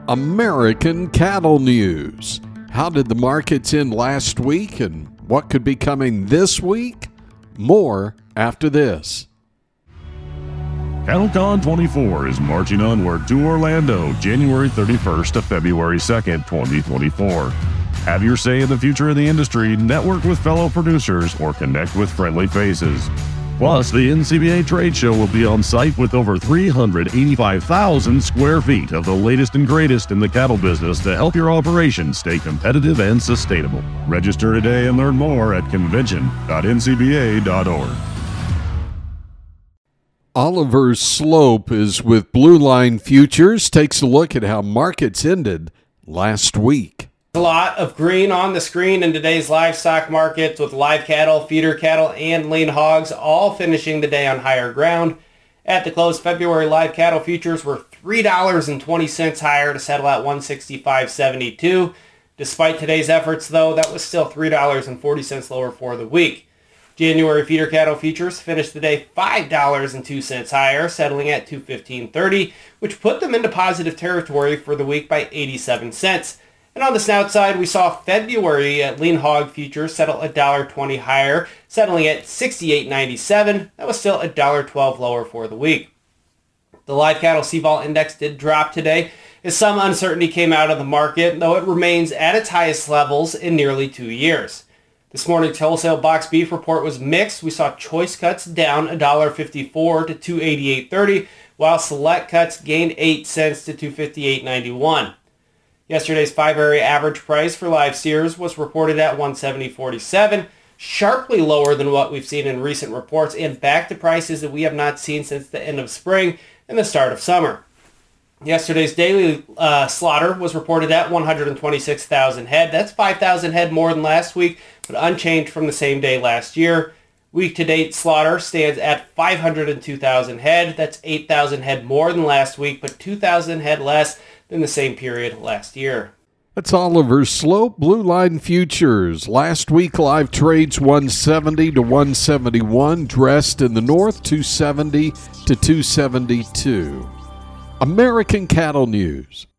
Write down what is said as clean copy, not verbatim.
American Cattle News. How did the markets end last week and what could be coming this week? More after this. CattleCon 24 is marching onward to Orlando, January 31st to February 2nd, 2024. Have your say in the future of the industry, network with fellow producers, or connect with friendly faces. Plus, the NCBA trade show will be on site with over 385,000 square feet of the latest and greatest in the cattle business to help your operation stay competitive and sustainable. Register today and learn more at convention.ncba.org. Oliver Slope is with Blue Line Futures, takes a look at how markets ended last week. A lot of green on the screen in today's livestock markets, with live cattle, feeder cattle, and lean hogs all finishing the day on higher ground. At the close, February live cattle futures were $3.20 higher to settle at $165.72. Despite today's efforts, though, that was still $3.40 lower for the week. January feeder cattle futures finished the day $5.02 higher, settling at $215.30, which put them into positive territory for the week by 87 cents. And on the snout side, we saw February lean hog futures settle $1.20 higher, settling at $68.97. That was still $1.12 lower for the week. The live cattle CVOL index did drop today as some uncertainty came out of the market, though it remains at its highest levels in nearly 2 years. This morning's wholesale box beef report was mixed. We saw choice cuts down $1.54 to $288.30, while select cuts gained 8 cents to $258.91. Yesterday's 5-area average price for live steers was reported at $170.47, sharply lower than what we've seen in recent reports and back to prices that we have not seen since the end of spring and the start of summer. Yesterday's daily slaughter was reported at 126,000 head. That's 5,000 head more than last week, but unchanged from the same day last year. Week-to-date slaughter stands at 502,000 head. That's 8,000 head more than last week, but 2,000 head less than the same period last year. That's Oliver Slope, Blue Line Futures. Last week, live trades 170 to 171, dressed in the north 270 to 272. American Cattle News.